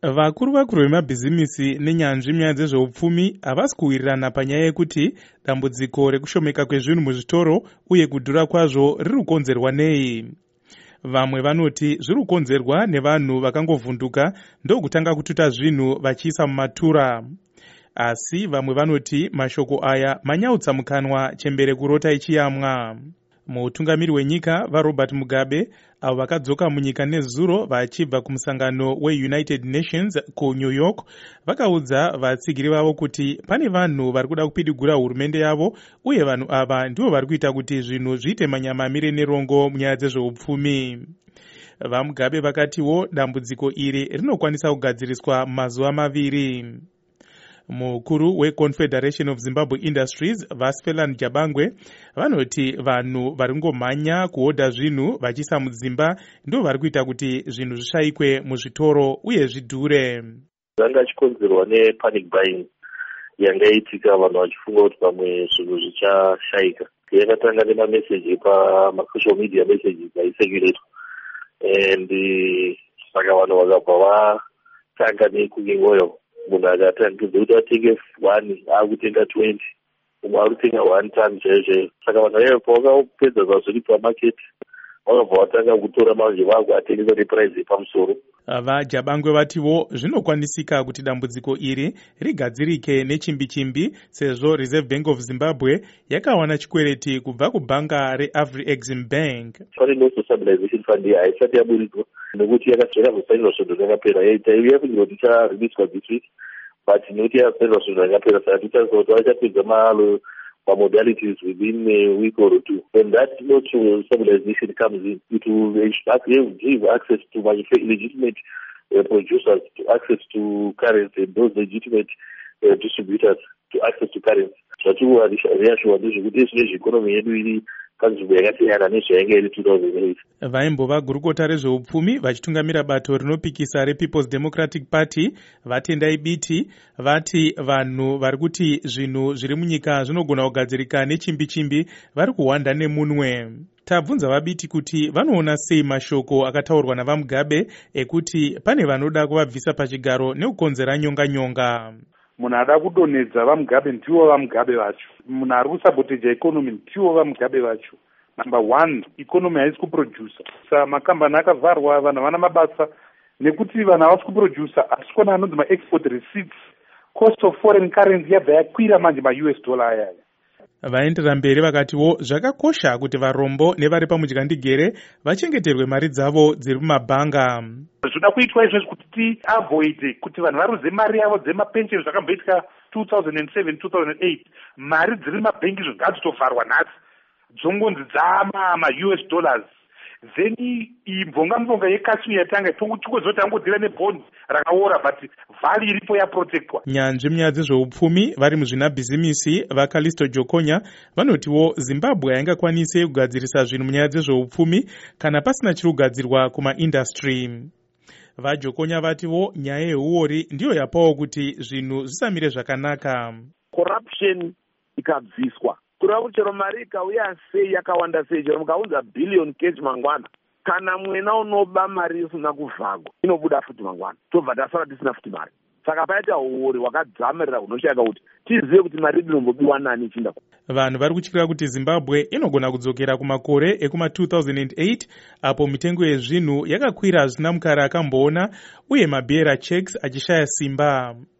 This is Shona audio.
Vakuru vemabhizimisi nenyanzvi munyaya dzezveupfumi havasi kuwirirana panyaya yekuti dambudziko rekushomeka kwezvinhu muzvitoro uye kudhura kwazvo riri kukonzerwa nei. Vamwe vanoti zviri kukonzerwa nevanhu vakangovhunduka ndokutanga kututa zvinhu vachiisa mumatura. Asi vamwe vanoti mashoko aya manyautsa mukanwa chembere kurota ichiyamwa. Mutungamiri wenyika vaRobert Mugabe avo vakadzoka munyika nezuro vachibva kumusangano weUnited Nations kuNew York vakaudza vatsigiri vavo kuti pane vanhu vari kuda kupidigura hurumende yavo uye vanhu ava ndivo vari kuita kuti zvinhu zviite manyama amire nerongo munyaya dzezveupfumi. VaMugabe vakatiwo dambudziko iri rinokwanisa kugadziriswa mumazuva 2. Mukuru weConfederation of Zimbabwe Industries Vasfelan Jabangwe vanoti vanhu vari kungomhanya kuhodha zvinhu vachiisa mudzimba ndo vari kuita kuti zvinhu zvishayikwe muzvitoro uye zvidhure. Zvanga chikonzerwa nepanic buying yangaitika vanhu vachifunga kuti pamwe zvinhu zvichashayika. Yakatanga nemameseji pamasocial media messages aisekuretwa and saka vanhu vakabva vatanga necooking oil. Munhu akatangidza kuti atenge 1 akutenga 20, umwe ari kutenga 1 ton zvezve. Saka vanhu vayo pavakapedza zvazviri pamaketi vakabva vatanga kutora manje vakuatengesa nepuraizi yepamusoro. VaJabangwe vatiwo zvinokwanisika kuti dambudziko iri rigadzirike nechimbi-chimbi sezvo Reserve Bank of Zimbabwe yakawana chikwereti kubva kubhanga reAfriExim Bank. Pane no stabilization fund haisati yaburidzwa nekuti yakazosainwa zvinhu zvakapera. Yaiya kuti tichareleaswa this week but nekuti yasainwa zvinhu zvakapera saka tichaziva kuti vachapedza modalities within a week or two. When that stabilization comes in, it will give access to legitimate producers to access to currency, and those legitimate distributors to access to currency. Zvatiwa reassured ndezvekuti economy yedu iri panzvimbo yakasiyana nezvainge iri 2008. Vaimbova gurukota rezveupfumi vachitungamira bato rinopikisa rePeople's Democratic Party vatendai biti vati vanhu vari kuti zvinhu zviri munyika zvinogona kugadzirika nechimbi-chimbi vari kuhwanda nemunwe. Tabvunza vabiti kuti vanoona sei mashoko akataurwa navaMugabe ekuti pane vanoda kuvabvisa pachigaro nekukonzera nyonga-nyonga. Munhu ada kudonedza vaMugabe ndiwo vaMugabe vacho. Munhu ari kusaboteja economy ndiwo vaMugabe vacho. Number 1, economy haisi kuproducer. Makambani akavharwa, vanhu havana mabasa nekuti vanhu havasi kuproducer. Asi kona anonzi ma-export receipts, cost of foreign currency yabva yakwira manje ma-US dollar ayaya. Vaendera mberi vakatiwo zvakakosha kuti varombo nevari pamudyandigere vachengeterwe mari dzavo dziri mumabhanga. Zvoda kuitwa izvozvo kuti tiavoide kuti vanhu varuze mari yavo dzemapensheni zvakamboitika 2007-2008. Mari dziri mumabhengi ngadzitofarwa nhasi dzongonzi dzama-US dollars. Then mvonga yekashmir yatanga chikozoti angodira nebond rakaora but vhali iripo yaprotectwa. Nyanzvi munyaya dzezveupfumi vari muzvinabhizimisi vaKalisto Jokonya vanotiwo Zimbabwe haingakwanise kugadzirisa zvinhu munyaya dzezveupfumi kana pasina chiri kugadzirwa kumaindastry. VaJokonya vatiwo nyaya yeuori ndiyo yapawo kuti zvinhu zvisamire zvakanaka. Corruption ikabviswa. Kureva kuti chero mari ikauya sei yakawanda sei, chero mukaunza billion cash mangwana, kana mwena unoba mari usina kuvhagwa inobuda futi mangwana, tobva tasara tisina futi mari. Saka paita uori wakadzamirira hunoshaka kuti tizive kuti mari inombobiwa nani ichinda. Vanhu vari kutyira kuti Zimbabwe inogona kudzokera kumakore ekuma-2008 apo mitengo yezvinhu yakakwira zvisina mukara akamboona uye mabearer checks achishaya simba.